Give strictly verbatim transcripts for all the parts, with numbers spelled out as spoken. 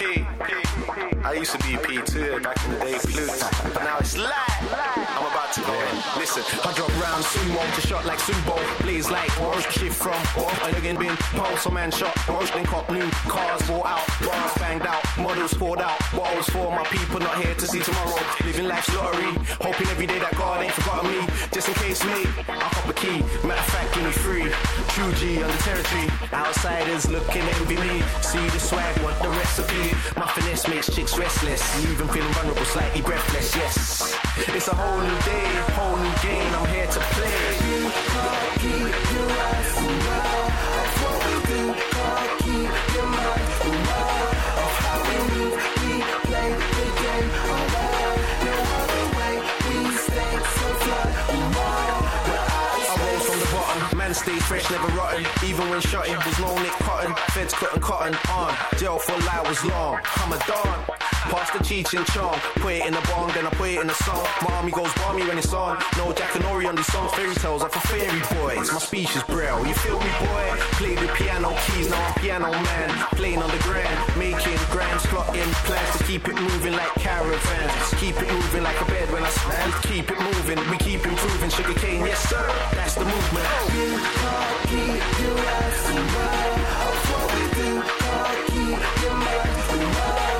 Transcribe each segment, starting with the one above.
P. I used to be P too back in the day, flute. But now it's live. I'm about to go in. Listen, I drop round sumo to shot like Subo. Blaze like orange shift from off. I again been pulse, a man shot. Orange then cop new cars bought out. Bars banged out. Models poured out. Bottles for my people not here to see tomorrow. Living life's lottery. Hoping every day that God ain't forgotten me. Just in case me, I'll cop a key. Matter of fact, give me free. True G on the territory. Outsiders looking envy me. See the swag, want the recipe. My finesse makes chicks restless. Even feeling vulnerable, slightly breathless, yes. It's a whole new day, whole new game, I'm here to play. You can't keep your eyes around of what we do. Can't keep your mind around of how we move. We play the game around. No other way, we stay so fly around. I rose from the bottom, man stay fresh, never rotten. Even when shotting, there's no Nick Cotton. Feds cutting cotton on, jail for life was long. I'm a dawn. Pass the Cheech and Chong, put it in the bong, then I put it in the song. My army goes balmy when it's on. No Jack and Ori on these songs, fairy tales are for fairy boys. My speech is braille, you feel me, boy? Play the piano keys, now I'm piano man. Playing on the grand, making grams, plotting plans to keep it moving like caravans. Keep it moving like a bed when I stand. Keep it moving, we keep improving. Sugar cane, yes sir, that's the movement. You can't keep your eyes around of what we do. Can't keep your mind around.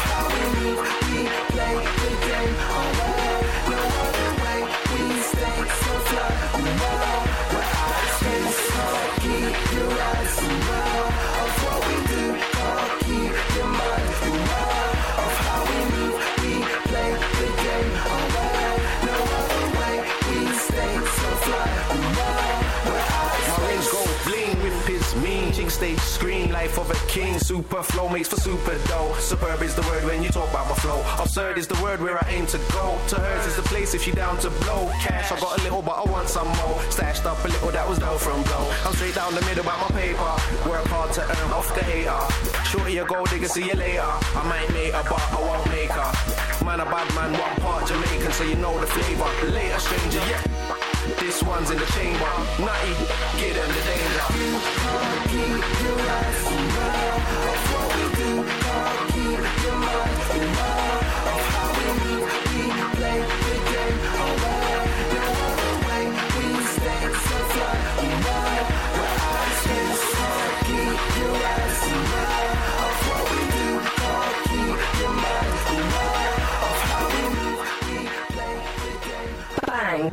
We play the game alright. No other way. We stay so fly around. Where I space. Can't keep your eyes around of what we do. Can't keep your mind around of how we move. We play the game alright. No other way. We stay so fly around. Where I space. My rings go bling, whip is mean. Chicks stage screen, life of a king. Super flow makes for super dough. Superb is the word when you talk about my flow. Absurd is the word where I aim to go. To hers is the place if she down to blow. Cash, I got a little but I want some more. Stashed up a little that was dough from blow. I'm straight down the middle about my paper. Work hard to earn off the hater. Shorty a gold digger, see you later. I might make her but I won't make her. Man a bad man, one part Jamaican, so you know the flavour. Later stranger, yeah. This one's in the chamber. Nutty, get them the danger. You can't keep your eyes around of what we do. Can't keep your mind around of how we move. We play the game alright. No other way. We stay so fly around. Where I space. Can't keep your eyes around of what we do. Can't keep your mind around of how we move. We play the game. Bang.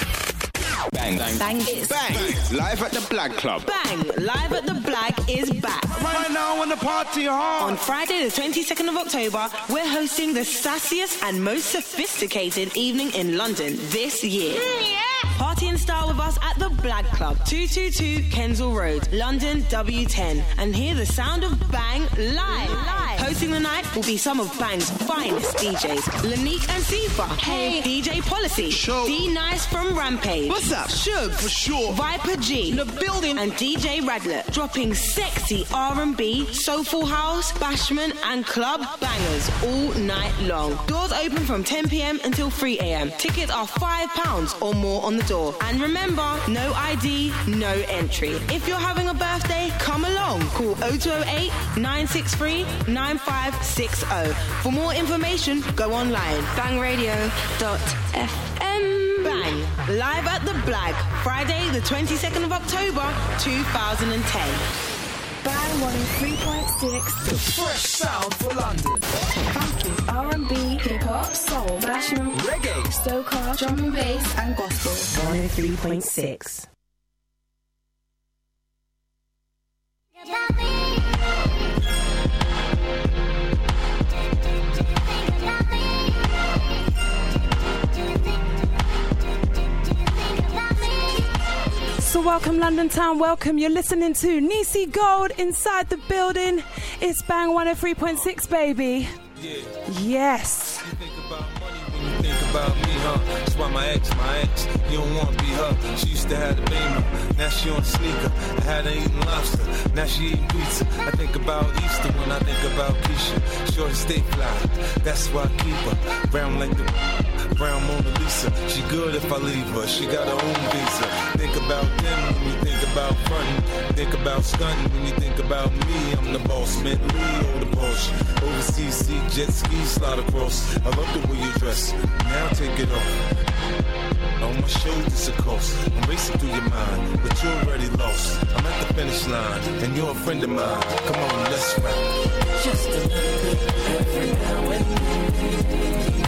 Bang. Bang. Bang is Bang. Live at the Blag Club. Bang. Live at the Blag is back. Right now on the party hall. On Friday the twenty-second of October, we're hosting the sassiest and most sophisticated evening in London this year. Mm, yeah. Party in style with us at the Blag Club, two twenty-two Kensal Road, London W ten. And hear the sound of Bang live. live. Hosting the night will be some of Bang's finest D Js. Lanique and Sifa. Hey. D J Policy. Show. D Nice from Rampage. What's up? Shug. For sure. Viper G. In the building. And D J Radlet. Dropping sexy R and B, soulful house, bashment and club bangers all night long. Doors open from ten p.m. until three a.m. Tickets are five pounds or more on the door. And remember, no I D, no entry. If you're having a birthday, come along. Call oh two oh eight, nine six three, nine five six oh. For more information, go online. bang radio dot f m. Bang. Live at the Blag. Friday the twenty-second of October, two thousand ten. Bang one oh three point six. The fresh sound for London. Funky, R and B, hip-hop, soul, bashment, reggae, soca, drum and bass, and gospel. one oh three point six. So welcome London Town, welcome. You're listening to Nisi Gold inside the building. It's Bang one oh three point six, baby. Yeah. Yes. You think about money when you think about me, huh? That's why my ex, my ex, you don't want to be her. She used to have the beamer, now she on a sneaker. I had her eating lobster, now she eating pizza. I think about Easter when I think about Keisha. Shorty stay fly, that's why I keep her. Brown like the brown Mona Lisa. She good if I leave her, she got her own visa. Think about them when you think about frontin'. Think about stunting when you think about me. I'm the boss, Bentley or the Porsche. Over the C C, jet ski, slide across. I love the way you dress, now take it off. On my shoulders, of course. I'm racing through your mind, but you're already lost. I'm at the finish line, and you're a friend of mine. Come on, let's ride. Just a little bit every now and then.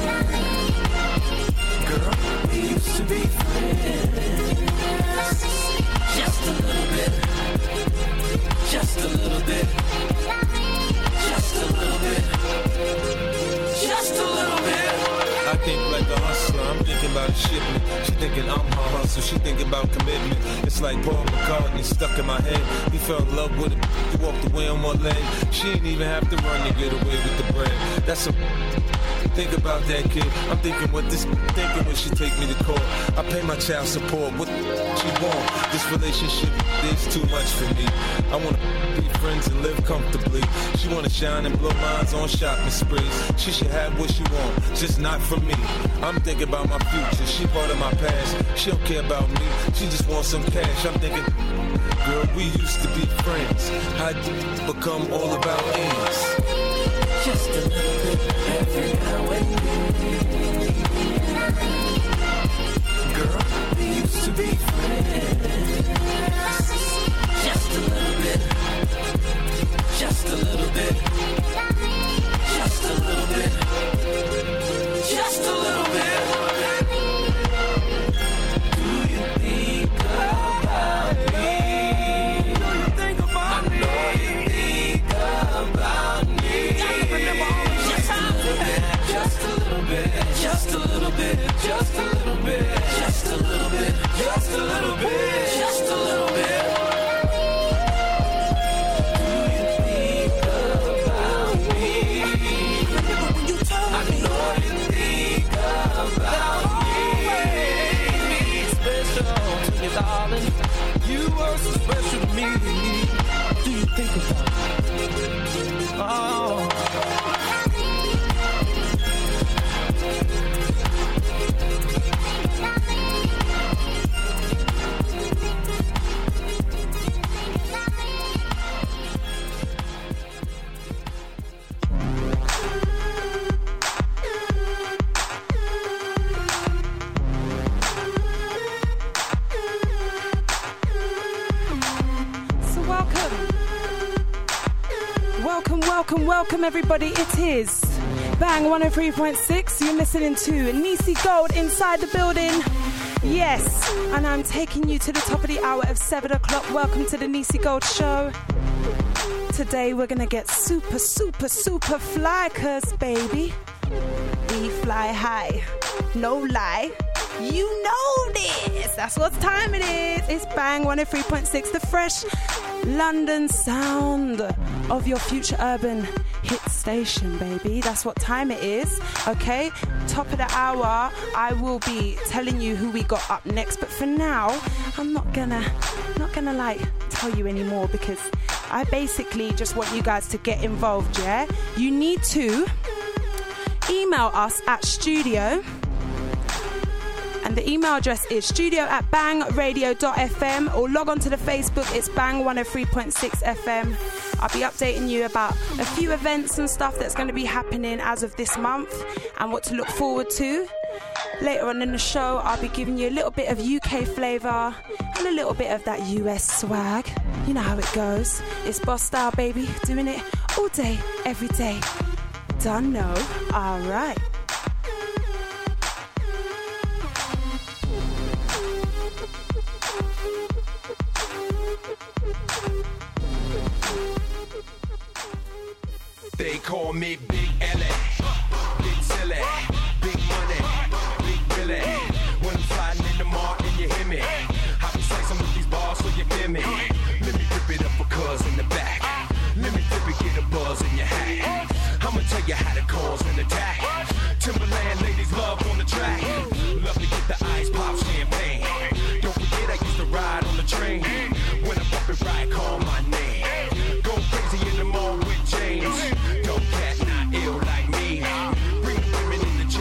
Girl, we used to be friends. Just a little bit. Just a little bit. Just a little bit. Just a little bit. I think like a hustler, I'm thinking about a shipment. She thinking I'm her hustle, she thinking about commitment. It's like Paul McCartney stuck in my head. He fell in love with it, he walked away on one leg. She ain't even have to run to get away with the bread. That's a... Think about that kid. I'm thinking what this thinking when she take me to court. I pay my child support. What she want? This relationship is too much for me. I wanna be friends and live comfortably. She wanna shine and blow minds on shopping sprees. She should have what she want, just not for me. I'm thinking about my future. She part of my past. She don't care about me. She just wants some cash. I'm thinking, girl, we used to be friends. How'd you become all about ends? Just a little bit every now and then. Girl, we used to be friends. Just a little bit. Just a little bit. Just a little bit. Just a little bit. Do you think about me? Do you think about me? I know you think about me. Just a little bit, just a little bit, just a little bit, just a little bit, just a little bit, just a little bit. Do you think about me? When you tell me, I know you think about me. Special to you, darling. You are so special to me. Do you think about me? Oh. Welcome, welcome everybody. It is Bang one oh three point six. You're listening to Nisi Gold inside the building. Yes, and I'm taking you to the top of the hour of seven o'clock. Welcome to the Nisi Gold show. Today we're going to get super, super, super fly, cause baby, we fly high. No lie. You know this. That's what time it is. It's Bang one oh three point six, the fresh London sound of your future urban hit station, baby. That's what time it is. Okay, top of the hour, I will be telling you who we got up next. But for now, I'm not gonna, not gonna like tell you anymore because I basically just want you guys to get involved. Yeah, you need to email us at studio. And the email address is studio at bang radio dot f m, or log on to the Facebook. It's Bang one oh three point six F M. I'll be updating you about a few events and stuff that's going to be happening as of this month and what to look forward to. Later on in the show, I'll be giving you a little bit of U K flavour and a little bit of that U S swag. You know how it goes. It's Boss Style, baby. Doing it all day, every day. Don't know. All right. They call me Big Ellie, Big Silly, Big Money, Big Billy. When I'm sliding in the mall and you hear me, I be slicing with these bars so you feel me. Let me rip it up for cuz in the back. Let me dip it, get a buzz in your hat. I'ma tell you how to cause an attack. Timberland ladies love on the track. Love to get the ice pop champagne. Don't forget I used to ride on the train. When I bump it right, call my name. Go crazy in the mall with James. Don't cat not ill like me. Bring the women in the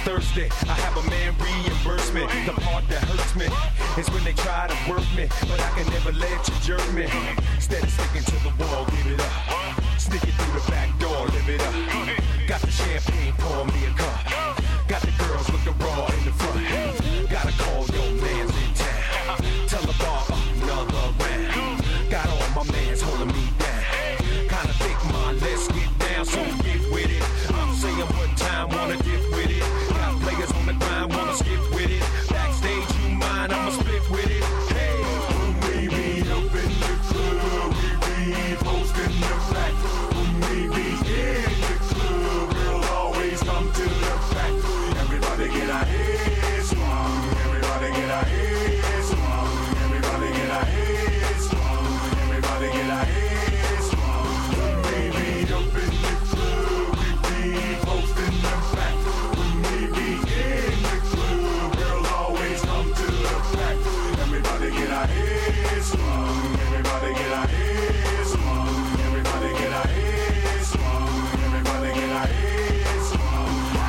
thirsty. I have a man reimburse me. The part that hurts me is when they try to work me, but I can never let you jerk me. Instead of sticking to the wall, give it up. Sneak it through the back door, live it up. Got the champagne, pour me a cup. Got the girls looking raw in the front. Gotta call your mans in town. Tell the bar another round. Got all my mans holding me down. Kinda think, man, let's get down, so get with it. I'm saying what time, wanna get with it. Got players on the grind, wanna skip with it. Backstage, you mind, I'ma split with it. Hey, we be up in the club, we be posting the back. When we be in the club, we'll always come to the back. Everybody get our heads strong. Everybody get our heads strong. Everybody get our heads strong. Everybody get our heads strong. When we be up in the club, we be posting the back. When we be in the club, we'll always come to the back. Everybody get our heads strong. Everybody get our heads strong. Everybody get our heads strong. Everybody get our heads strong.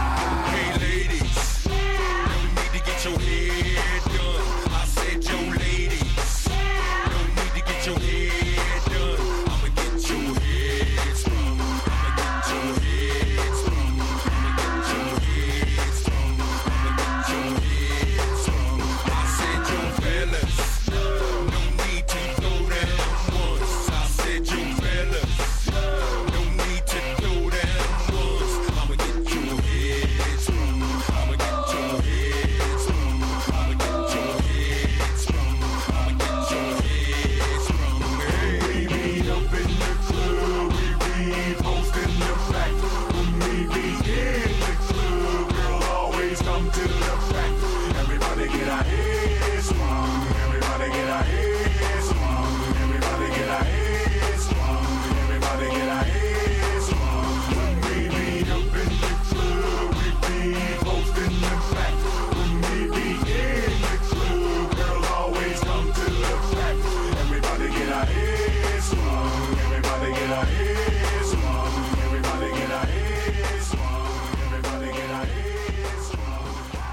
Hey ladies, no need to get your hair done. I said yo ladies, no need to get your hair done. I'ma get your head strong. I'ma get your head strong. I'ma get your head strong. I'ma get your head strong. I said yo fellas, no need to go down once. I said yo fellas, no need to go down once. I'ma get your head strong. I'ma get your head strong. I'ma get your head strong. I'ma get your head strong. Hey, we be up in the club, we be posting the back. When we be in the club, we'll always come to the back. Everybody get our heads strong. Everybody get our heads strong. Everybody get our heads strong. Everybody get our heads strong. When we be up in the club, we be posting the back. When we be in the club, we'll always come to the back. Everybody get our heads strong. Everybody get our heads strong. Everybody get our heads strong. Everybody get our heads strong.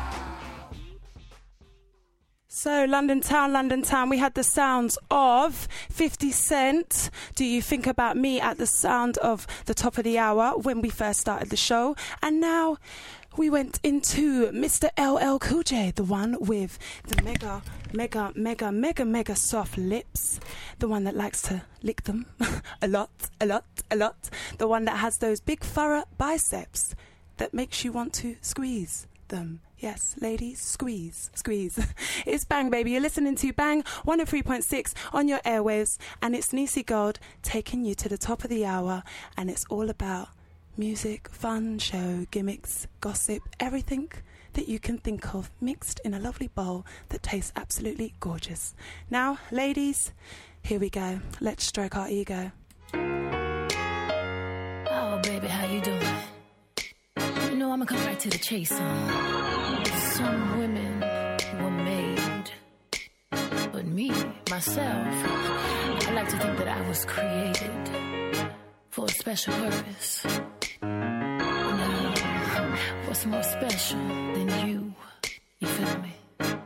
So, London Town, London Town, we had the sounds of fifty Cent. Do you think about me at the sound of the top of the hour when we first started the show? And now we went into Mister L L Cool J, the one with the mega, mega, mega, mega, mega soft lips. The one that likes to lick them a lot, a lot, a lot. The one that has those big thorough biceps that makes you want to squeeze them. Yes, ladies, squeeze, squeeze. It's Bang, baby. You're listening to Bang one oh three point six on your airwaves, and it's Niecy Gold taking you to the top of the hour, and it's all about music, fun, show, gimmicks, gossip, everything that you can think of mixed in a lovely bowl that tastes absolutely gorgeous. Now, ladies, here we go. Let's stroke our ego. Oh, baby, how you doing? You know, I'm gonna come right to the chase, huh? Some women were made, but me, myself, I like to think that I was created for a special purpose. Now, what's more special than you? You feel me?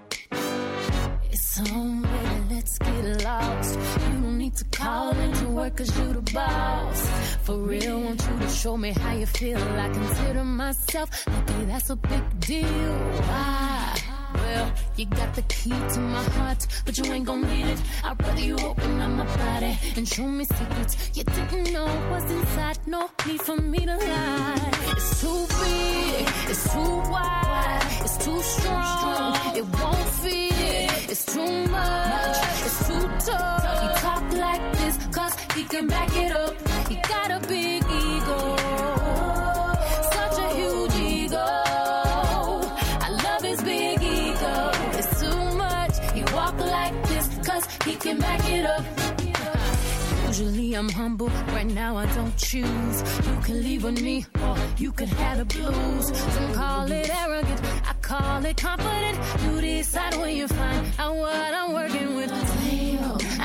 It's on, baby, let's get lost. You don't need to call into work cause you the boss. For real, want you to show me how you feel. I consider myself lucky, that's a big deal. Why? Well, you got the key to my heart, but you ain't gon' need it. I'd rather you open up my body and show me secrets you didn't know what's inside. No need for me to lie. It's too big, it's too wide, it's too strong, it won't fit. It's too much, it's too tough. He talk like this cause he can back it up. He got a big ego, such a huge ego. I love his big ego. It's too much, he walk like this cause he can back it up. Usually I'm humble, right now I don't choose. You can leave with me, or you can have the blues. Some call it arrogant, I call it confident. You decide when you find out what I'm working with. Damn, I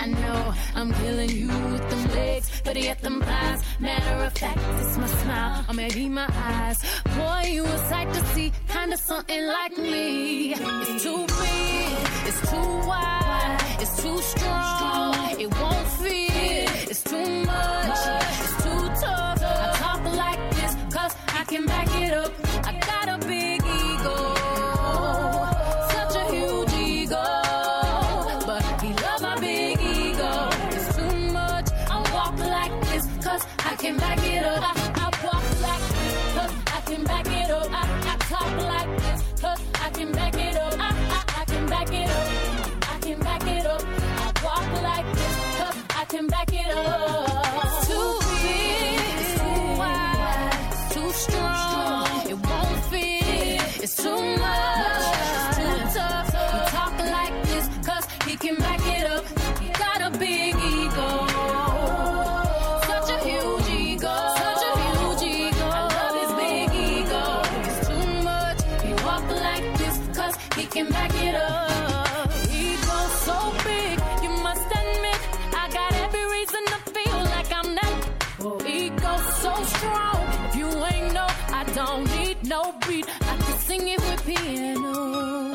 I know I'm killing you with them legs, but yet them thighs. Matter of fact, it's my smile, or maybe my eyes. Boy, you a sight to see, kinda something like me. It's too big, it's too wide, it's too strong, it won't fit. It's too much, it's too tough. I talk like this, cause I can back it up. I got a big ego, such a huge ego, but he love my big ego. It's too much, I walk like this, cause I can back it up. I, I walk like this, cause I can back it up. I, I talk like this, cause I can back it up. I, I, I can back it up, I can back it up. I walk like this, cause I can back it up. It's too big, it's too wide, it's too strong, it won't fit. It's too much, it's too tough. We talk like this, cause he can back it up. He got a big ego, such a huge ego, such a huge ego. I love his big ego. It's too much, he walk like this, cause he can back it up. Ego so big, you must admit, I got every reason to feel like I'm not. Ego so strong, if you ain't know, I don't need no beat. I can sing it with piano.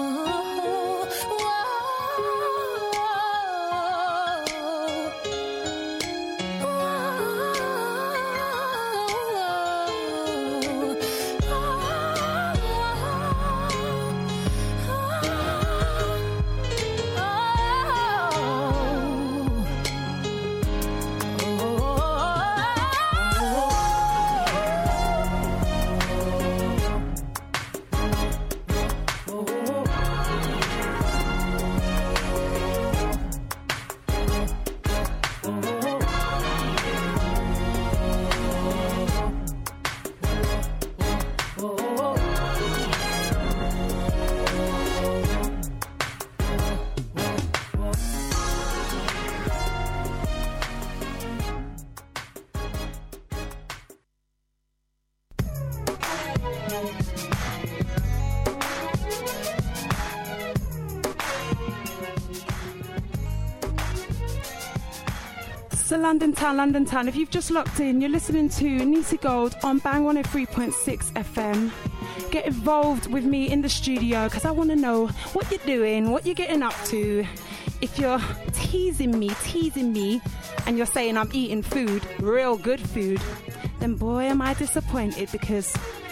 So London Town, London Town, if you've just locked in, you're listening to Nisi Gold on Bang one oh three point six F M. Get involved with me in the studio because I want to know what you're doing, what you're getting up to. If you're teasing me, teasing me, and you're saying I'm eating food, real good food, then boy am I disappointed because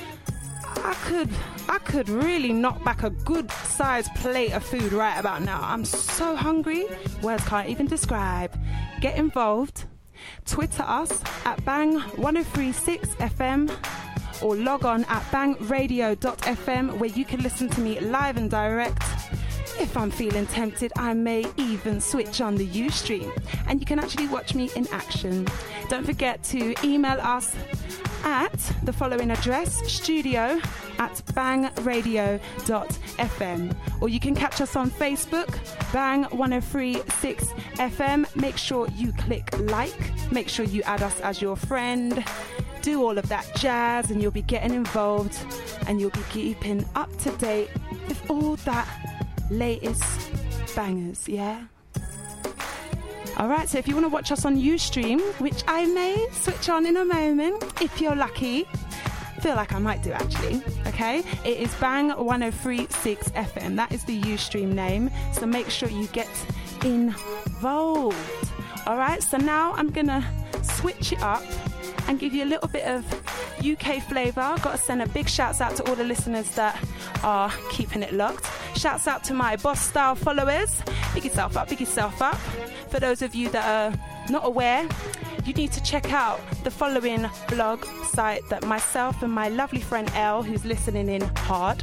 I could I could really knock back a good sized plate of food right about now. I'm so hungry, words can't even describe. Get involved, Twitter us at Bang one oh three point six F M or log on at bang radio dot f m where you can listen to me live and direct. If I'm feeling tempted, I may even switch on the Ustream and you can actually watch me in action. Don't forget to email us at the following address, studio at bang radio dot f m, or you can catch us on Facebook, Bang one oh three point six F M. Make sure you click like, make sure you add us as your friend, do all of that jazz, and you'll be getting involved and you'll be keeping up to date with all that latest bangers, yeah? Alright, so if you want to watch us on Ustream, which I may switch on in a moment, if you're lucky, feel like I might do actually, okay? It is Bang one oh three point six F M, that is the Ustream name, so make sure you get involved. Alright, so now I'm gonna switch it up and give you a little bit of U K flavour. I've got to send a big shouts out to all the listeners that are keeping it locked. Shouts out to my Boss Style followers. Big yourself up, big yourself up. For those of you that are not aware, you need to check out the following blog site that myself and my lovely friend Elle, who's listening in hard,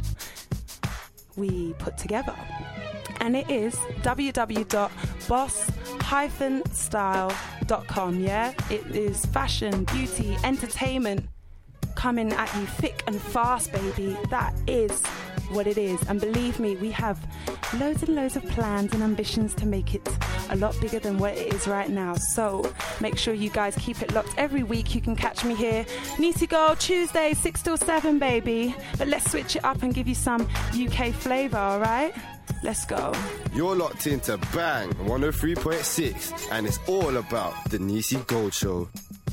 we put together. And it is w w w dot boss dash style dot com, yeah? It is fashion, beauty, entertainment coming at you thick and fast, baby. That is what it is. And believe me, we have loads and loads of plans and ambitions to make it a lot bigger than what it is right now. So make sure you guys keep it locked. Every week you can catch me here, Nisi Gold, Tuesday, six till seven, baby. But let's switch it up and give you some U K flavour, all right? Let's go. You're locked into Bang one oh three point six, and it's all about the Nisi Gold Show.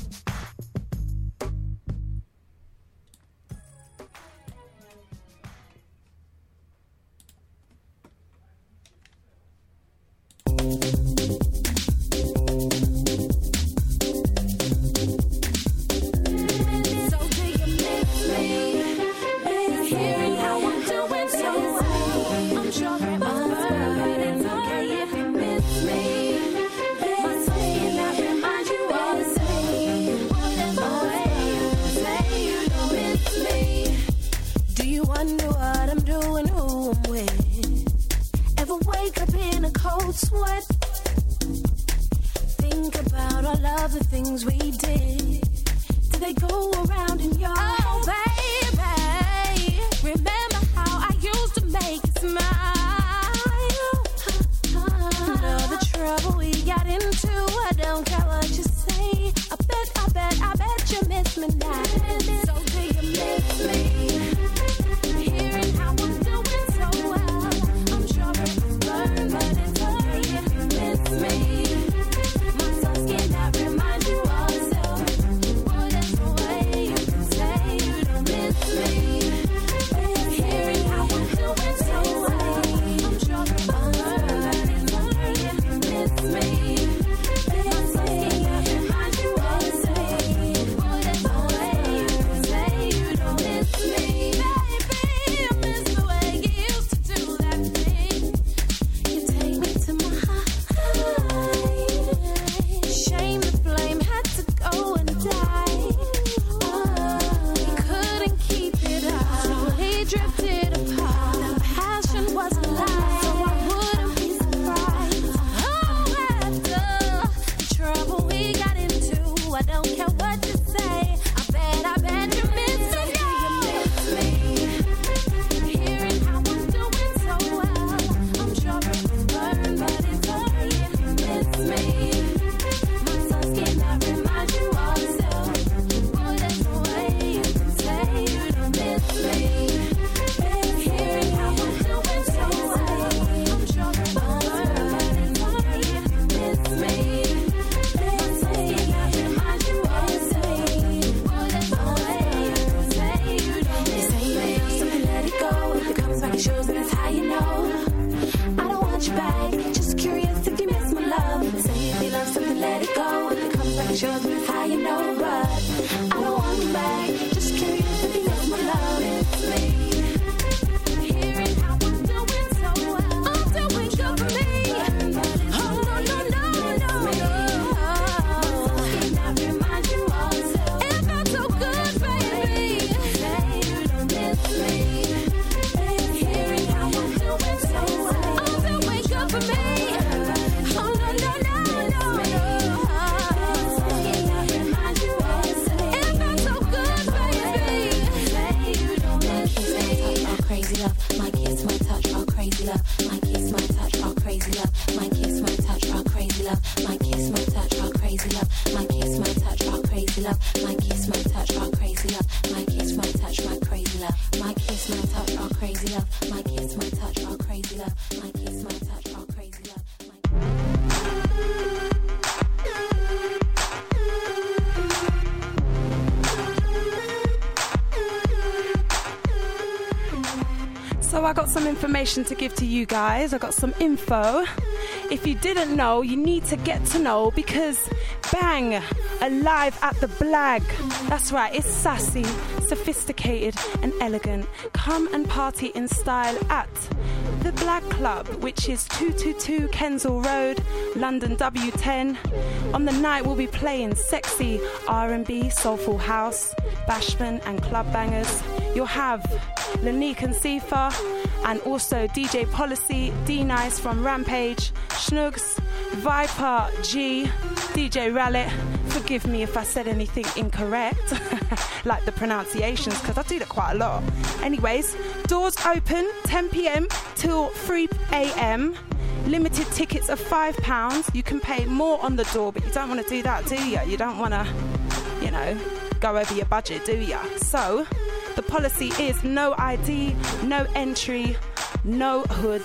So I got some information to give to you guys. I got some info. If you didn't know, you need to get to know, because Bang, alive at the Blag. That's right, it's sassy, sophisticated and elegant. Come and party in style at the Blag Club, which is two twenty-two Kensal Road, London W ten. On the night we'll be playing sexy R and B, soulful house, bashment and club bangers. You'll have Lanique and Sifa, and also D J Policy, D-Nice from Rampage, Schnugs, Viper G, D J Rallet. Forgive me if I said anything incorrect, like the pronunciations, because I do that quite a lot. Anyways, doors open ten p.m. till three a.m. Limited tickets of five pounds. You can pay more on the door, but you don't want to do that, do you? You don't want to, you know, go over your budget, do you? So the policy is no I D, no entry, no hoods,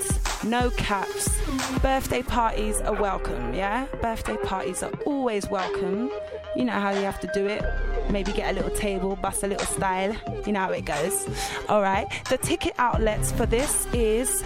no caps. Birthday parties are welcome, yeah? Birthday parties are always welcome. You know how you have to do it. Maybe get a little table, bust a little style. You know how it goes. All right. The ticket outlets for this is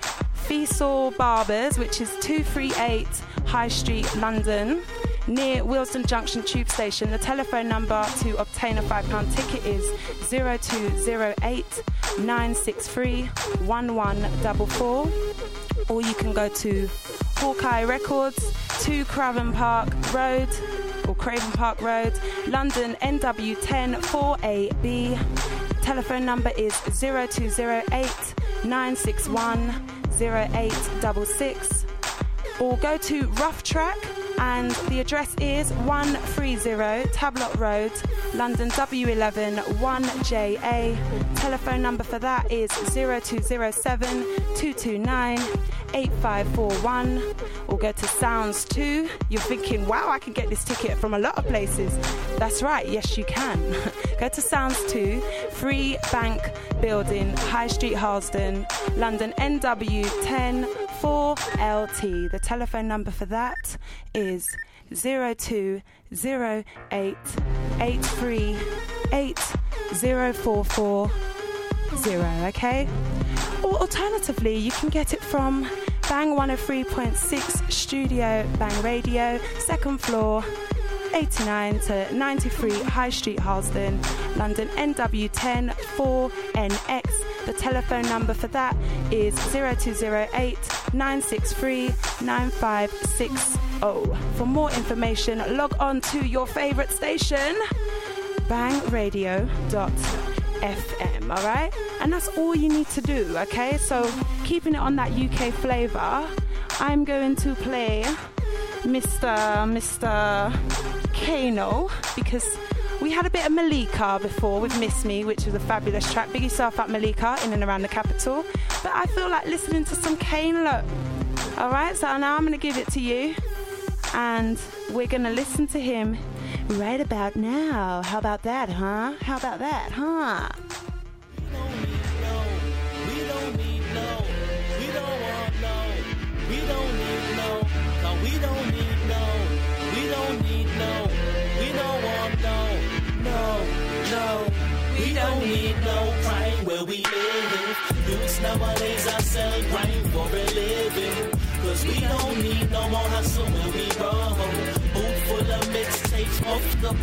Feasal Barbers, which is two thirty-eight High Street, London, near Willesden Junction Tube Station. The telephone number to obtain a five pound ticket is zero two zero eight nine six three one one four four. Or you can go to Hawkeye Records, two Craven Park Road, or Craven Park Road, London, N W ten four A B. Telephone number is zero two zero eight nine six one zero eight six six. Or go to Rough Track, and the address is one thirty Tablot Road, London, W eleven one J A. Telephone number for that is zero two zero seven two two nine eight five four one. Or go to Sounds two. You're thinking, wow, I can get this ticket from a lot of places. That's right, yes you can. Go to Sounds two, Free Bank Building, High Street, Harlesden, London, N W ten four L T. The telephone number for that is zero two zero eight eight three eight zero four four zero, okay? Or alternatively, you can get it from Bang one oh three point six Studio Bang Radio, second floor, eighty-nine to ninety-three High Street, Harlesden, London, N W ten four N X. The telephone number for that is zero two zero eight nine six three nine five six zero. For more information, log on to your favourite station, bang radio dot f m, alright? And that's all you need to do, okay? So, keeping it on that U K flavour, I'm going to play Mister Mister Kano, because we had a bit of Malika before with Miss Me, which was a fabulous track. Big yourself up, Malika, in and around the capital. But I feel like listening to some Kane Lo. Alright, so now I'm going to give it to you. And we're going to listen to him right about now. How about that, huh? How about that, huh? We don't need no, we don't want no, we don't need no, no, we don't need no, we don't need no, we don't want no, no, no, we don't need no crime where we live. Youths nowadays are sell crime for a living, cause we don't need no more hustle when we roll. Boot full of mixtapes off the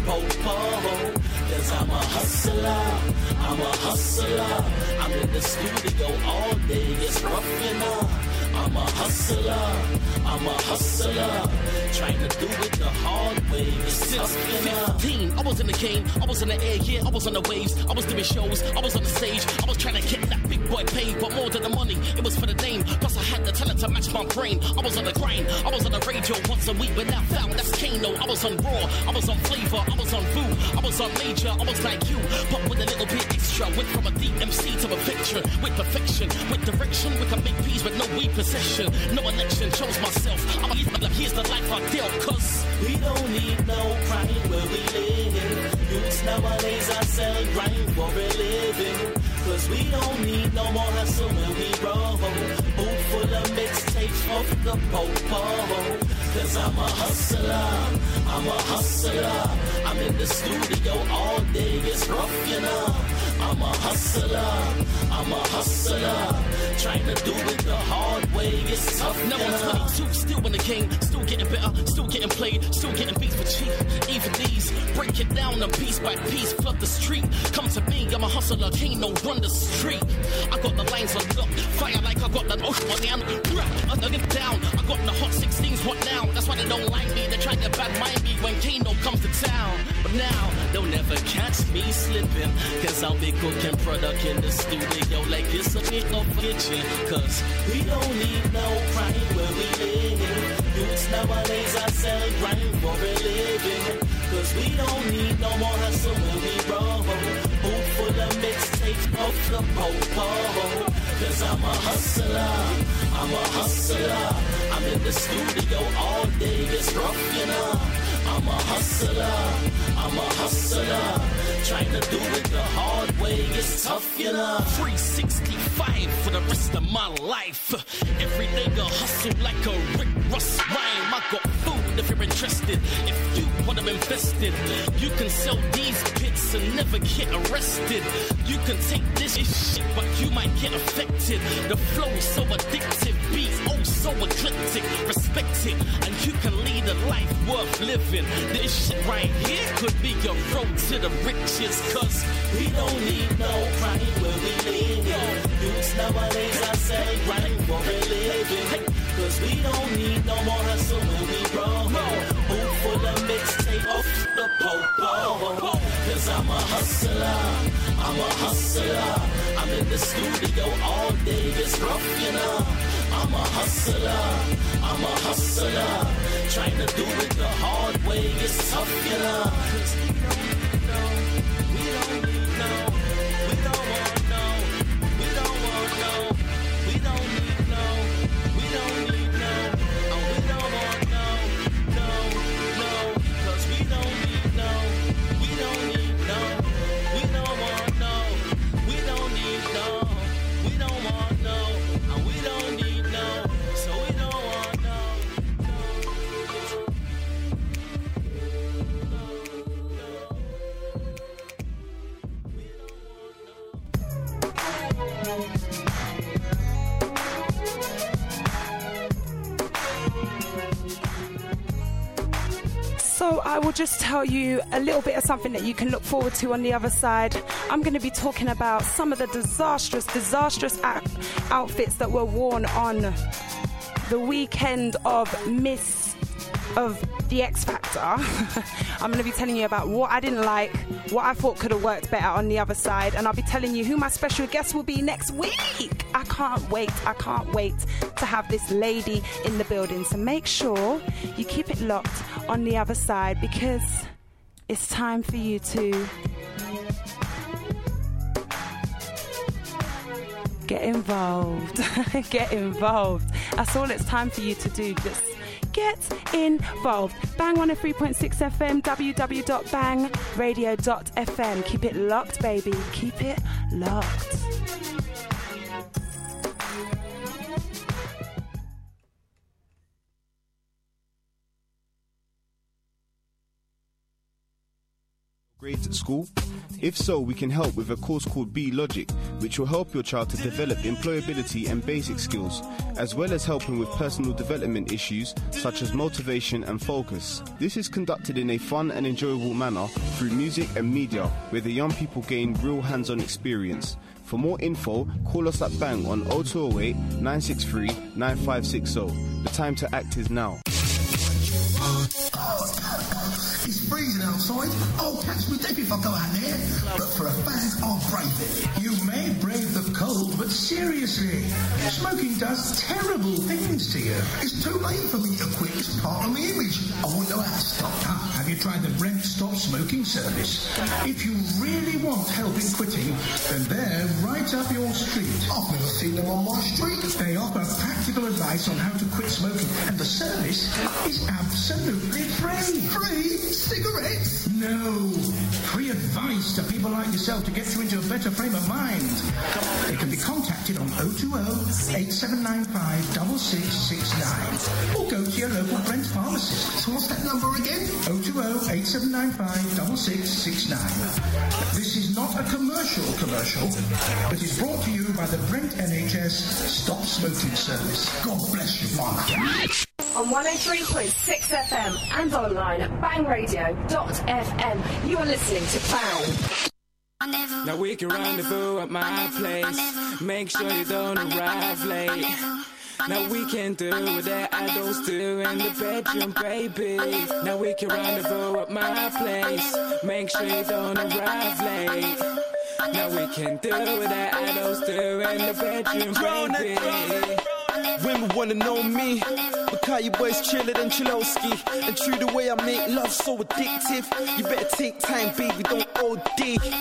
popo. Cause I'm a hustler, I'm a hustler. I'm in the studio all day, it's rough enough. I'm a hustler, I'm a hustler. Trying to do it the hard way, it's tough enough. fifteen, I was in the game, I was in the air, yeah, I was on the waves. I was doing shows, I was on the stage. I was trying to get that big boy paid, but more than the money, it was for the name. Plus I had the talent to match my brain. I was on the grind, I was on the radio once a week without foul, that's Kano. I was on Raw, I was on Flavor, I was on Boo, I was on Major, I was like you, but with a little bit extra. Went from a D M C to a picture, with perfection, with direction, we can make peace with no weed possession. No election, chose myself. I'm a, here's the life I dealt, cause we don't need no crime where we live. Youths nowadays are selling crime for a living, cause we don't need no more hustle when we roll. Boot full of mixtapes off the popo. Cause I'm a hustler, I'm a hustler. I'm in the studio all day, it's rough, you know. I'm a hustler, I'm a hustler. Trying to do it the hard way, it's tough. Now I'm twenty-two, still in the game, still getting better, still getting played, still getting beats for cheap. Even these, break it down a piece by piece, flood the street. Come to me, I'm a hustler, can't no run the street. I got the lines unlocked, fire like I got the ocean on the end. I get down, I got the hot sixteens, what now? That's why they don't like me, they try to bad mind me when Kano comes to town. But now, they'll never catch me slipping, cause I'll be cooking product in the studio like it's a big of kitchen. Cause we don't need no crime where we live. Youths nowadays are selling crime for a living, cause we don't need no more hustle when we roll. Boot full of mixtapes off the popo. Cause I'm a hustler, I'm a hustler. I'm in the studio all day, it's rough, you know. I'm a hustler, I'm a hustler. Trying to do it the hard way. way is tough, you know. three sixty-five for the rest of my life. Every nigga hustle like a Rick Ross rhyme. I got food if you're interested. If you wanna invest it, you can sell these pits and never get arrested. You can take this shit, but you might get affected. The flow is so addictive, beat oh so eclectic. Respect it, and you can lead a life worth living. This shit right here could be your road to the riches, cause we don't need no crime where we live. Youths nowadays I say crime for a living, cause we don't need no more hustle when we roll. Move for the mixtape off the popo, cause I'm a hustler, I'm a hustler. I'm in the studio all day, it's rough, you know. I'm a hustler, I'm a hustler. Trying to do it the hard way, it's tough, you know. Cause we don't need no, we don't want no, we don't want no, we don't need no, we don't need no, and we don't want no, no, no, cause we don't need no, we don't need no, we don't want no, we don't need no, we don't want no, and we don't need no, so we don't want no. So I will just tell you a little bit of something that you can look forward to on the other side. I'm going to be talking about some of the disastrous, disastrous out- outfits that were worn on the weekend of Miss of the X Factor. I'm going to be telling you about what I didn't like, what I thought could have worked better on the other side, and I'll be telling you who my special guest will be next week. I can't wait, I can't wait to have this lady in the building. So make sure you keep it locked on the other side, because it's time for you to get involved. Get involved. That's all it's time for you to do. Just get involved. Bang one oh three point six F M, w w w dot bang radio dot f m. Keep it locked, baby. Keep it locked. Grades at school? If so, we can help with a course called B Logic, which will help your child to develop employability and basic skills, as well as helping with personal development issues such as motivation and focus. This is conducted in a fun and enjoyable manner through music and media, where the young people gain real hands-on experience. For more info, call us at Bang on oh two oh eight, nine six three, nine five six oh. The time to act is now. It's freezing outside. I'll catch me death if I go out there. But for a fact, I'll brave it. You may brave the cold, but seriously, smoking does terrible things to you. It's too late for me to quit. It's part of my image. I won't know how to stop. Ah, have you tried the Brent Stop Smoking service? If you really want help in quitting, then they're right up your street. I've never seen them on my street. They offer practical advice on how to quit smoking, and the service is absolutely free. Free? Cigarettes? No. Free advice to people like yourself to get you into a better frame of mind. They can be contacted on oh two oh, eight seven nine five, six six six nine or go to your local Brent pharmacist. So what's that number again? oh two oh, eight seven nine five, six six six nine. This is not a commercial commercial, but is brought to you by the Brent N H S Stop Smoking Service. God bless you, Mama. On one oh three point six F M and online at bang radio dot f m, you are listening to Bang. Now we can rendezvous at my place. Make sure you don't arrive late. Now we can do what the adults do in the bedroom, baby. Now we can rendezvous at my place. Make sure you don't arrive late. Now we can do what the adults do in the bedroom, baby. Women wanna know me, because your boy's chiller than Chilowski. And true the way I make love so addictive, you better take time, baby, don't O D.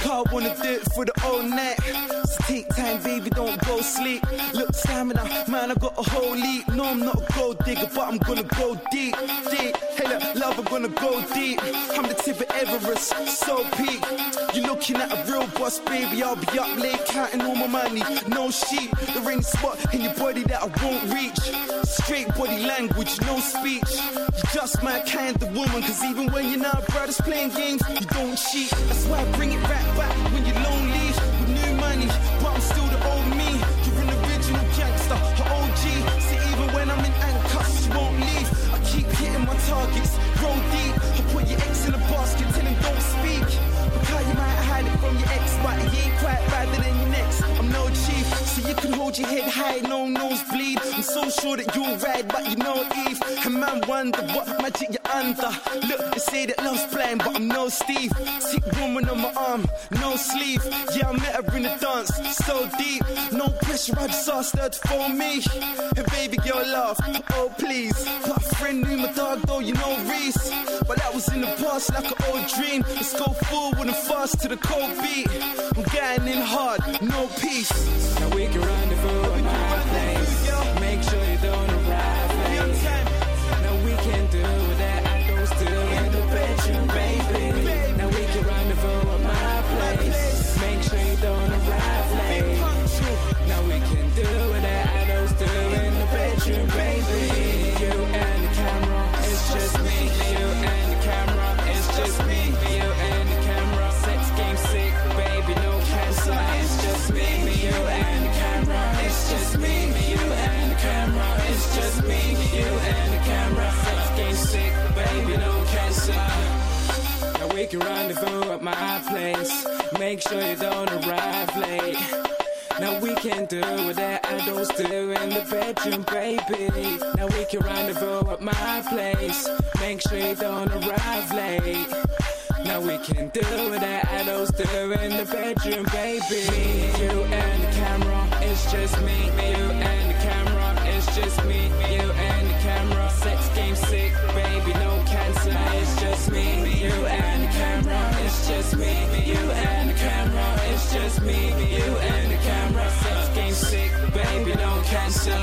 Car wanna do it for the whole night. So take time, baby, don't go sleep. Look, stamina, man, I got a whole leap. No, I'm not a gold digger, but I'm gonna go deep, deep. Hey, look, love, I'm gonna go deep. I'm the tip of Everest, so peak. You're looking at a real boss, baby. I'll be up late counting all my money. No sheep, there ain't a spot in your body that I won't reach. Straight body language, no speech. You're just my kind of woman, cause even when you're not brothers playing games, you don't cheat. That's why I bring it right back when you're lonely with new money, but I'm still the old me. You're an original gangster, her O G. See, even when I'm in handcuffs, you won't leave. I keep hitting my targets, roll deep. I put your ex in a basket, tell him don't speak. Because you might hide it from your ex, but he ain't quite better than your next. I'm no chief, so you can hold your head high, no nosebleed. I'm so sure that you'll ride, but you know Eve. And man wonder what magic you're under. Look, they say that love's blind, but I'm no Steve. Sick woman on my arm, no sleeve. Yeah, I met her in the dance, so deep. No pressure, I just asked her to phone me. And baby girl laugh, oh please. Got a friend knew my dog though, you know Reese. But that was in the past like an old dream. Let's go forward and fast to the cold beat. I'm getting in hard, no peace. Now we can rendezvous at my place. Make sure you don't arrive late. Now we can do that I don't still in the bedroom, baby. Now we can rendezvous at my place. Make sure you don't arrive late. Now we can do that I don't still in the bedroom, baby. You and the camera, it's just me. You and the camera, it's just me. You and the camera, sex game sick, baby, no cancer. It's just me. You and the camera, it's just me. You and the camera, it's just me. You and the camera, sex game sick, baby, no cancer. Now we can rendezvous at my place. Make sure you don't arrive late. Now we can do what that adults do in the bedroom, baby. Now we can rendezvous at my place. Make sure you don't arrive late. Now we can do what that adults do in the bedroom, baby. Me, you and the camera, it's just me. You and the camera, it's just me. You and the camera, sex game sick, baby, no cancer. It's just me. You and the camera, it's just me. You and the camera, it's just me. You and the camera, sex game sick, baby, no cancer.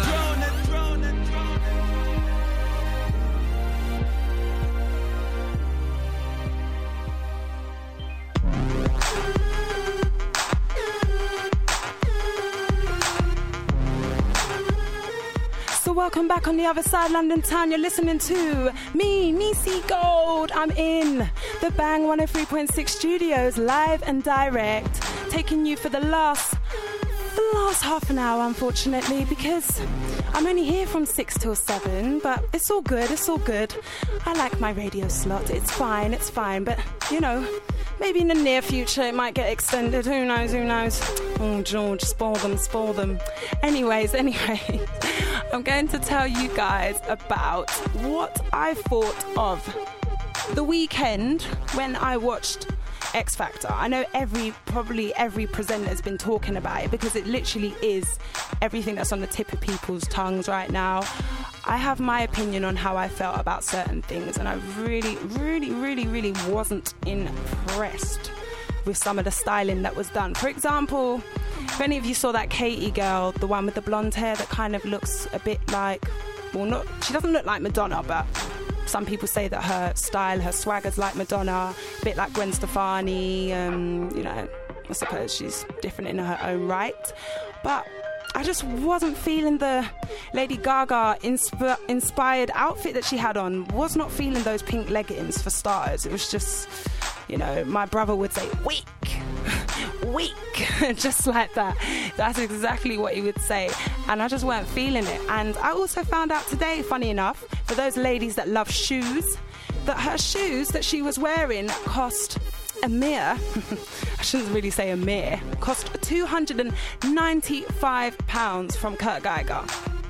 So welcome back on the other side, London town. You're listening to me, Nisi Gold. I'm in the Bang one oh three point six studios, live and direct, taking you for the last, the last half an hour, unfortunately, because I'm only here from six till seven, but it's all good, it's all good. I like my radio slot, it's fine, it's fine, but, you know, maybe in the near future it might get extended, who knows, who knows. Oh, George, spoil them, spoil them. Anyways, anyway, I'm going to tell you guys about what I thought of the weekend when I watched X Factor. I know every, probably every presenter has been talking about it because it literally is everything that's on the tip of people's tongues right now. I have my opinion on how I felt about certain things, and I really, really, really, really wasn't impressed with some of the styling that was done. For example, if any of you saw that Katie girl, the one with the blonde hair that kind of looks a bit like, well, not, she doesn't look like Madonna, but some people say that her style, her swagger's like Madonna, a bit like Gwen Stefani. Um, you know, I suppose she's different in her own right. But I just wasn't feeling the Lady Gaga insp- inspired outfit that she had on. Was not feeling those pink leggings, for starters. It was just, you know, my brother would say, weak, weak, just like that. That's exactly what he would say. And I just weren't feeling it. And I also found out today, funny enough, for those ladies that love shoes, that her shoes that she was wearing cost a mere, I shouldn't really say a mere, cost two hundred ninety-five pounds from Kurt Geiger.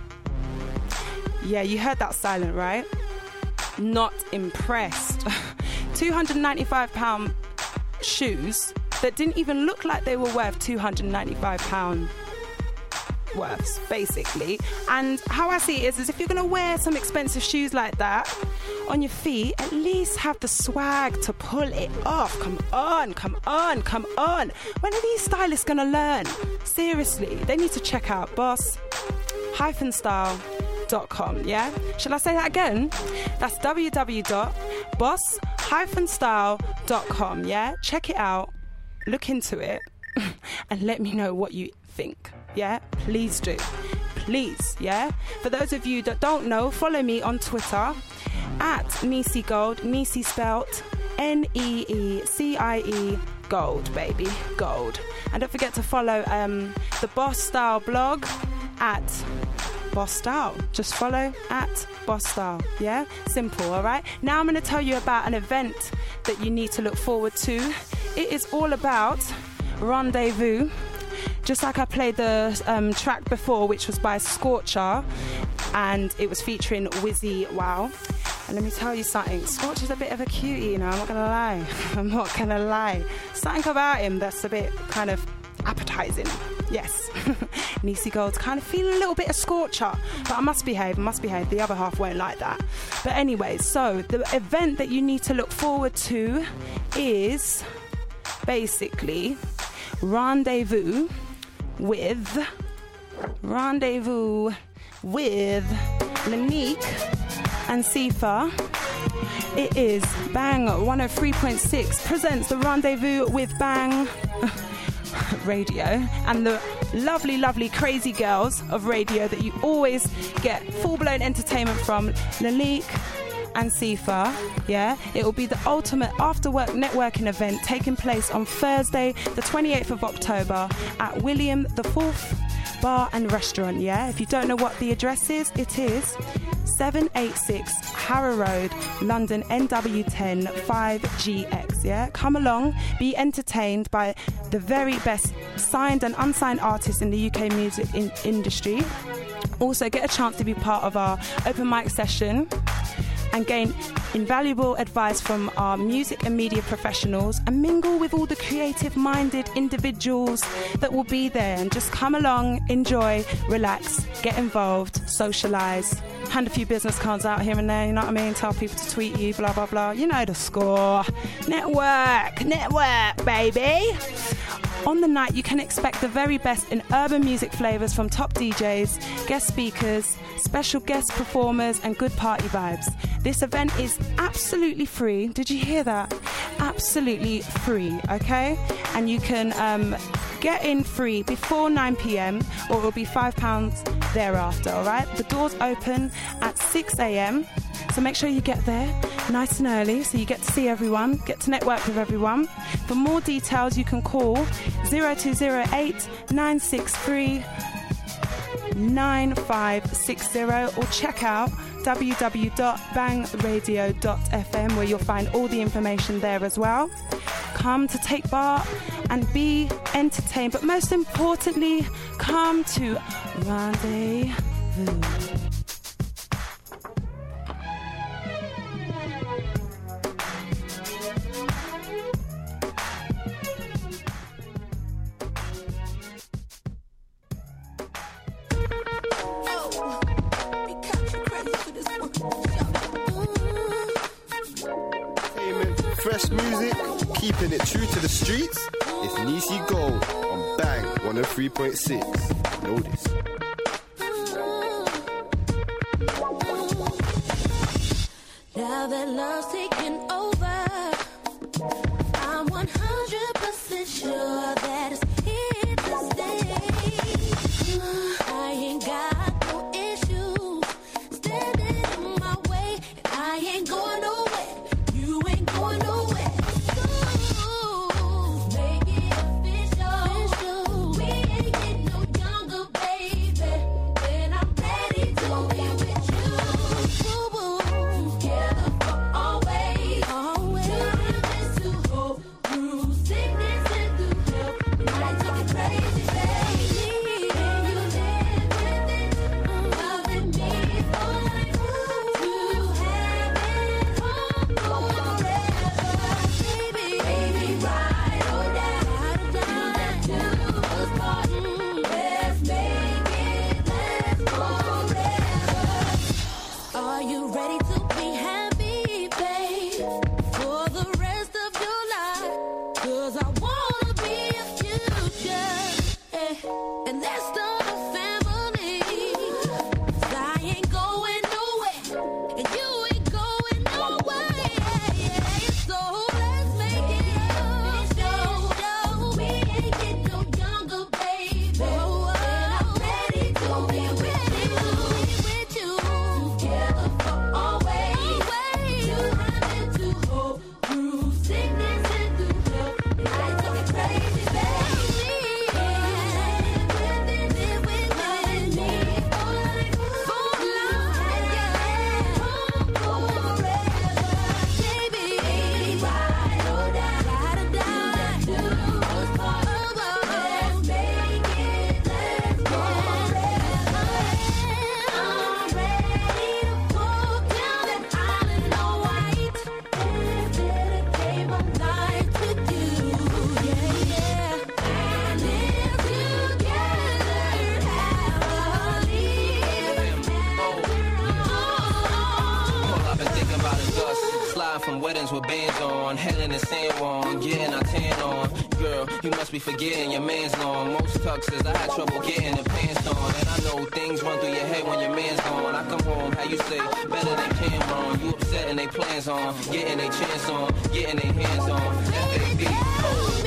Yeah, you heard that silent, right? Not impressed. two hundred ninety-five pound shoes that didn't even look like they were worth two hundred ninety-five pounds worths, basically. And how I see it is, is if you're going to wear some expensive shoes like that, on your feet, at least have the swag to pull it off. Come on, come on, come on. When are these stylists going to learn? Seriously, they need to check out boss dash style dot com, yeah? Shall I say that again? That's w w w dot boss dash style dot com, yeah? Check it out, look into it, and let me know what you think, yeah? Please do. Please, yeah? For those of you that don't know, follow me on Twitter at Niecy Gold, Niecy spelt N E E C I E Gold, baby, Gold. And don't forget to follow um, the Boss Style blog at Boss Style. Just follow at Boss Style, yeah? Simple, all right? Now I'm going to tell you about an event that you need to look forward to. It is all about Rendezvous. Just like I played the um, track before, which was by Scorcher, and it was featuring Wizzy Wow. And let me tell you something, Scorcher's a bit of a cutie, you know, I'm not going to lie. I'm not going to lie. Something about him that's a bit kind of appetizing. Yes. Niecy Gold's kind of feeling a little bit of Scorcher, but I must behave, I must behave. The other half won't like that. But anyway, so the event that you need to look forward to is basically Rendezvous with Rendezvous with Lanique and Sifa. It is Bang one oh three point six presents the Rendezvous with Bang Radio, and the lovely, lovely crazy girls of radio that you always get full-blown entertainment from, Lanique and Sifa, yeah? It will be the ultimate after-work networking event taking place on Thursday, the twenty-eighth of October at William the Fourth Bar and Restaurant, yeah? If you don't know what the address is, it is seven eighty-six Harrow Road, London, N W ten five G X, yeah? Come along, be entertained by the very best signed and unsigned artists in the U K music in- industry. Also, get a chance to be part of our open mic session and gain invaluable advice from our music and media professionals, and mingle with all the creative-minded individuals that will be there. And just come along, enjoy, relax, get involved, socialise, hand a few business cards out here and there, you know what I mean? Tell people to tweet you, blah, blah, blah. You know the score. Network, network, baby. On the night, you can expect the very best in urban music flavours from top D Js, guest speakers, special guest performers, and good party vibes. This event is absolutely free. Did you hear that? Absolutely free, okay? And you can um, get in free before nine p.m, or it will be five pounds thereafter, all right? The doors open at six a.m, so make sure you get there nice and early so you get to see everyone, get to network with everyone. For more details, you can call zero two zero eight nine six three nine five six zero or check out w w w dot bang radio dot f m, where you'll find all the information there as well. Come to take part and be entertained, but most importantly, come to Rendezvous. Fresh music, keeping it true to the streets. It's Niecy Gold on Bang one oh three point six. Know this. Now that love's taking over, I'm one hundred percent sure that it's here to stay. I ain't got no issues standing in my way, and I ain't going nowhere. You ain't going nowhere. So make it official. We ain't getting no younger, baby. And I'm ready to be with you. Together for always. the San Juan, getting our tan on. Girl, you must be forgetting your man's gone. Most tuxes, I had trouble getting the pants on. And I know things run through your head when your man's gone. I come home, how you say, better than Cameron. You upset and they plans on, getting they chance on, getting their hands on. F A B. Oh.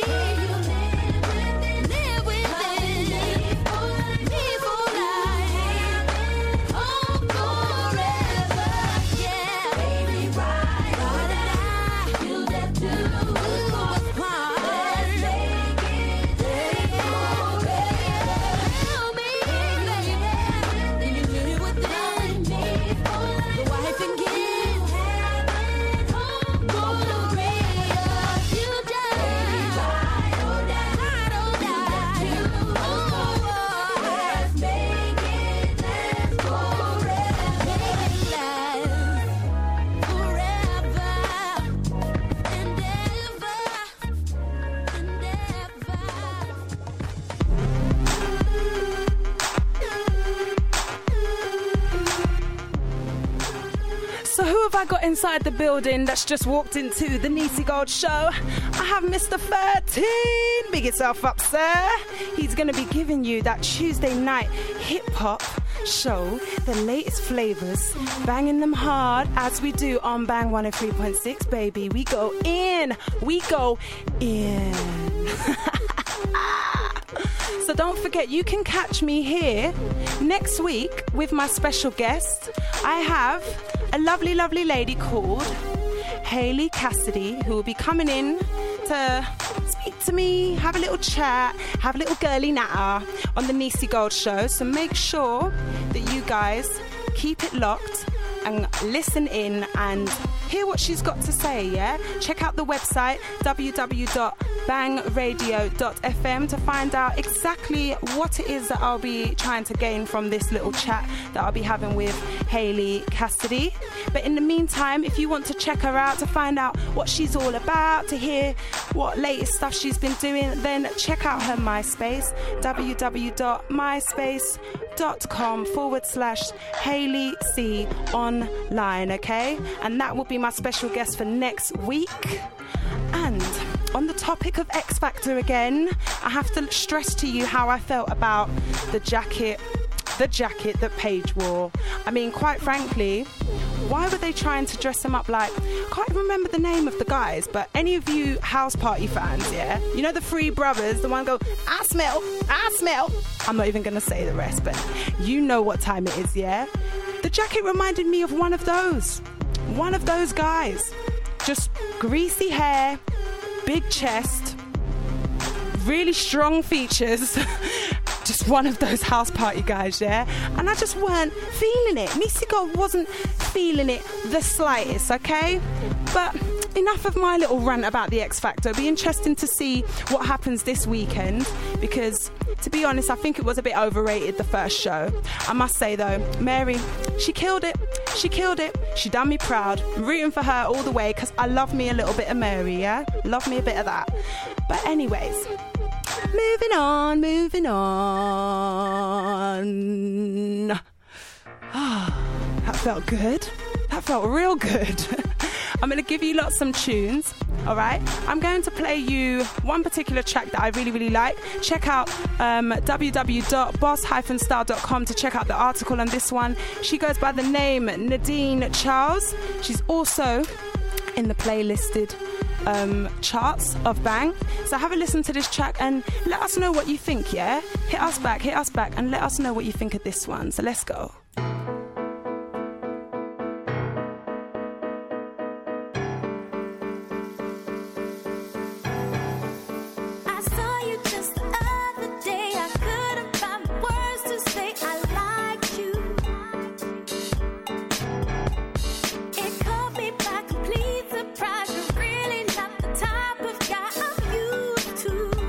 I got inside the building that's just walked into the Niecy Gold show. I have Mister thirteen. Big yourself up, sir. He's going to be giving you that Tuesday night hip-hop show, the latest flavors, banging them hard as we do on Bang one oh three point six, baby. We go in. We go in. So don't forget, you can catch me here next week with my special guest. I have a lovely, lovely lady called Hayley Cassidy, who will be coming in to speak to me, have a little chat, have a little girly natter on the Niecy Gold show. So make sure that you guys keep it locked and listen in and hear what she's got to say, yeah? Check out the website, w w w dot bang radio dot f m, to find out exactly what it is that I'll be trying to gain from this little chat that I'll be having with Hayley Cassidy. But in the meantime, if you want to check her out, to find out what she's all about, to hear what latest stuff she's been doing, then check out her MySpace, w w w dot myspace dot com forward slash Hayley C online, okay? And that will be my special guest for next week. And on the topic of X Factor again, I have to stress to you how I felt about the jacket, the jacket that Paige wore. I mean, quite frankly, why were they trying to dress him up like, I can't even remember the name of the guys, but any of you house party fans, yeah? You know the three brothers, the one go, I smell, I smell. I'm not even going to say the rest, but you know what time it is, yeah? The jacket reminded me of one of those. One of those guys. Just greasy hair, big chest, really strong features. Just one of those house party guys, yeah? And I just weren't feeling it. Niecy Gold wasn't feeling it the slightest, okay? But enough of my little rant about the X Factor. It'll be interesting to see what happens this weekend, because, to be honest, I think it was a bit overrated, the first show. I must say, though, Mary, she killed it. She killed it. She done me proud. I'm rooting for her all the way, because I love me a little bit of Mary, yeah? Love me a bit of that. But anyways, moving on, moving on. Ah, that felt good. That felt real good. I'm going to give you lots some tunes, all right? I'm going to play you one particular track that I really, really like. Check out um, w w w dot boss dash style dot com to check out the article on this one. She goes by the name Nadine Charles. She's also in the playlisted um, charts of Bang. So have a listen to this track and let us know what you think, yeah? Hit us back, hit us back, and let us know what you think of this one. So let's go.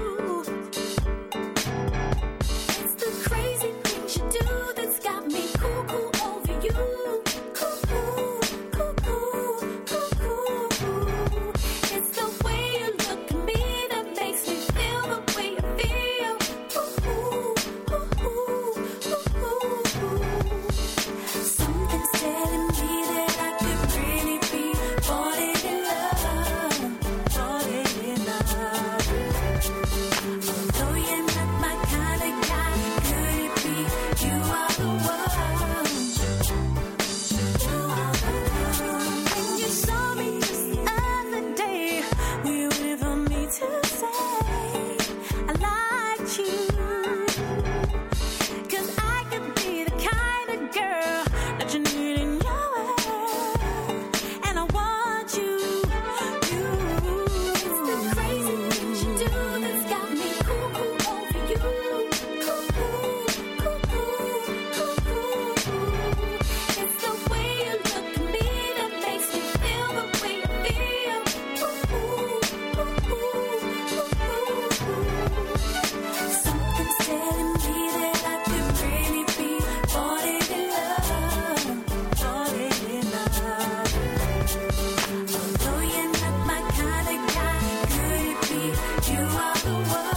Crazy things you do that's got me cool. You are the one.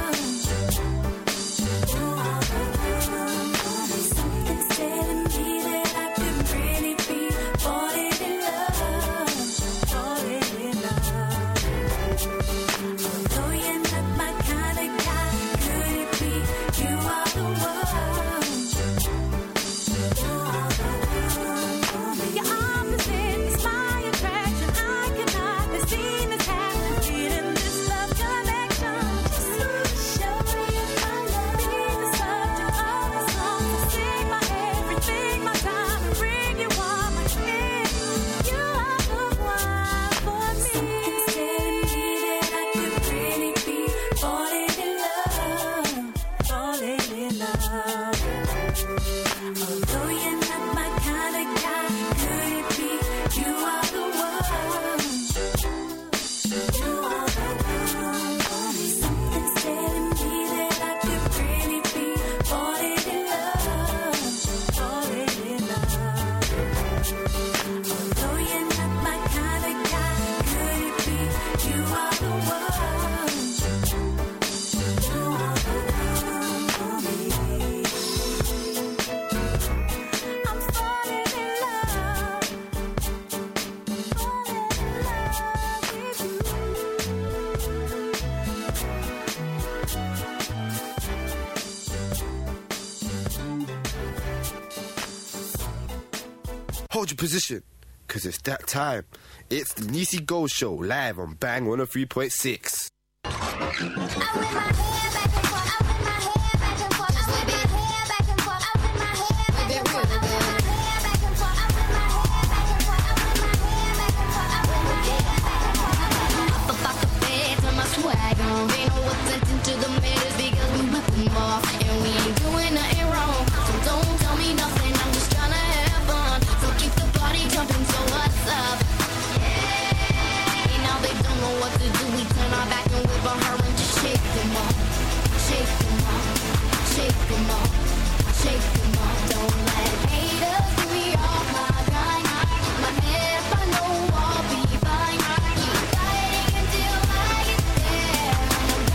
Something's telling me that I could really be falling in love, falling in love. Although you're not my kind of guy, could it be you are the one? Your opposite is my attraction. I cannot be seen as having feeling this love connection. Just to show you my love, be the subject of the song. So sing my everything, my time, and bring you all my kin. You are the one for me. Something's telling me that I could really be falling in love, falling in love. Although you're not my kind of guy, could it be you are the one? You are the one for me. Something's telling me that I could really be falling in love, falling in love. Although you're not my kind of guy, could it be you are the one? You are the one for me. I'm falling in love, falling in love with you. Hold your position, cause it's that time. It's the Nisi Gold Show, live on Bang one oh three point six. Swag on, ain't no attention to the matters because we whip them off and we ain't doing nothing wrong. So don't tell me nothing, I'm just trying to have fun. So keep the party jumping, so what's up? Yeah. And now they don't know what to do. We turn our back and whip on her and just shake them off, shake them off, shake them off, shake them off. Don't let haters get me off my grind. My head, I know I'll be fine. Keep fighting until I get there.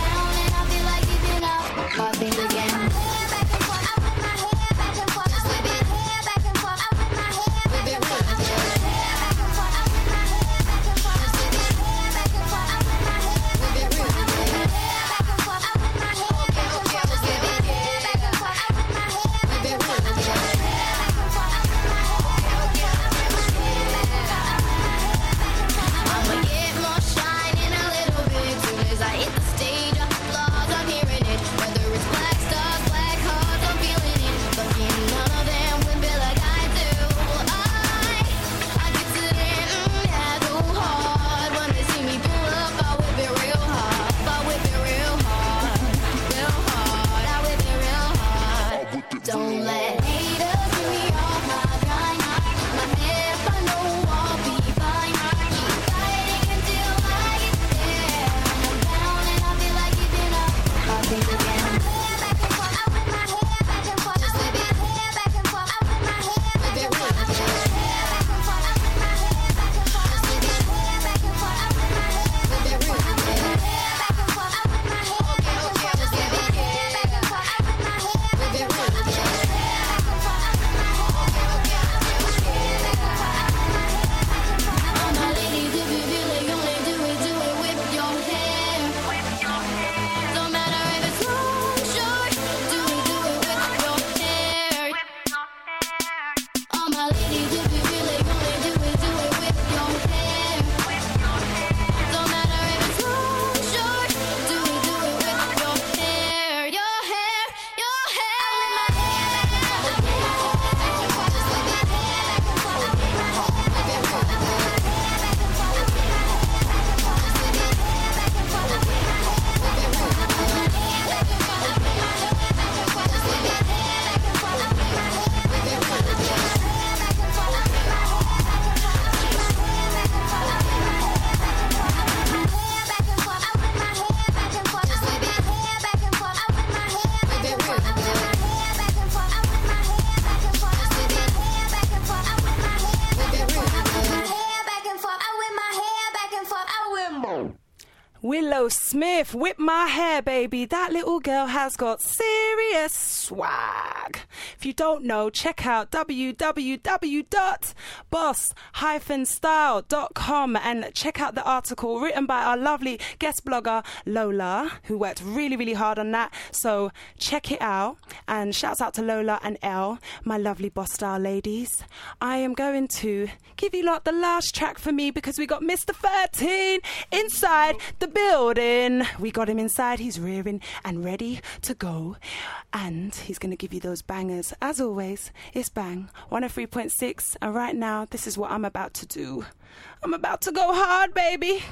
Smith, Whip My Hair, baby. That little girl has got serious swag. If you don't know, check out w w w dot boss dash style dot com and check out the article written by our lovely guest blogger Lola, who worked really, really hard on that. So check it out. And shouts out to Lola and Elle, my lovely boss style ladies. I am going to give you lot the last track for me because we got Mister thirteen inside the building. We got him inside. He's rearing and ready to go. And he's going to give you those bangers. As always, it's Bang one oh three point six. And right now, this is what I'm about to do. I'm about to go hard, baby.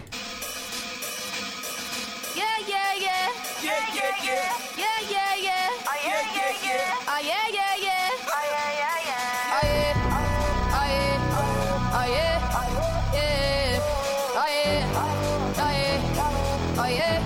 Yeah, yeah, yeah. Yeah, yeah, yeah. Yeah, yeah, yeah. Oh, yeah, yeah, yeah. Oh, yeah, yeah, yeah. Oh, yeah, yeah, yeah. Oh, yeah. Oh, yeah. Oh, yeah. Yeah. Oh, yeah. Oh, yeah. Oh, yeah.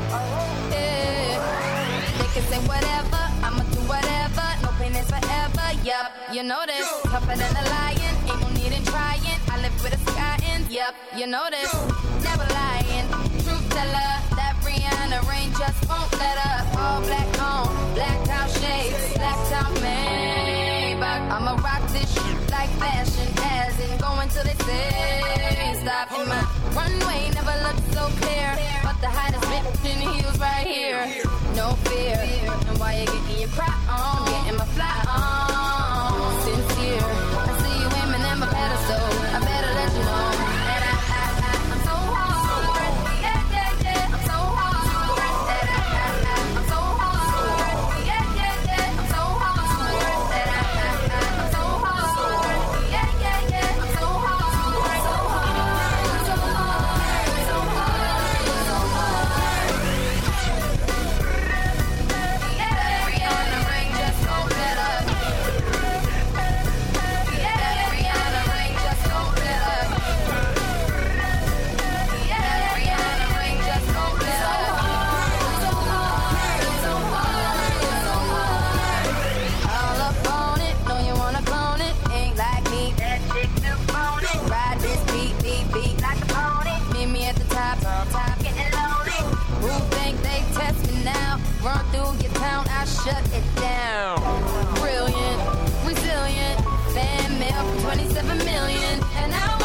Yeah. They can say whatever. I'ma do whatever. No pain is forever. Yup. You know this. Tougher than a lion. Ain't no need in trying. I live with a sky in. Yup. You know this. Never lying. Truth teller. That Rihanna rain just won't let up. All black on. Blacked out shades. Blacked out Maybach. I'ma rock this shit like fashion. As in going till they say stop. In my runway never looked so clear. But the hottest bitch in the heels right here. No fear. And while you're getting your cry on, I'm getting my fly on. Sincere. I see you aiming at my pedestal. I better let you know that I, I, I, I'm so hard. Yeah, yeah, yeah. I'm so hard. That I, I, I, I'm so hard. Yeah, yeah, yeah. I'm so hard. That I, I, I, I'm so hard. Yeah, yeah, yeah. I'm so hard. So hard. So hard. So hard. So hard. Yeah, Rihanna ring just won't let up. Yeah, Rihanna ring just won't let up. Yeah, Rihanna ring just won't let up. So hard, so hard, so hard. All up on it, know you wanna clone it. Ain't like me, that chick too phony. Ride this beat, beat, beat like a pony. Meet me at the top, top, getting lonely. Who think they test me now? Run through your town, I shut it down. Brilliant, resilient, fan mail for twenty-seven million. And I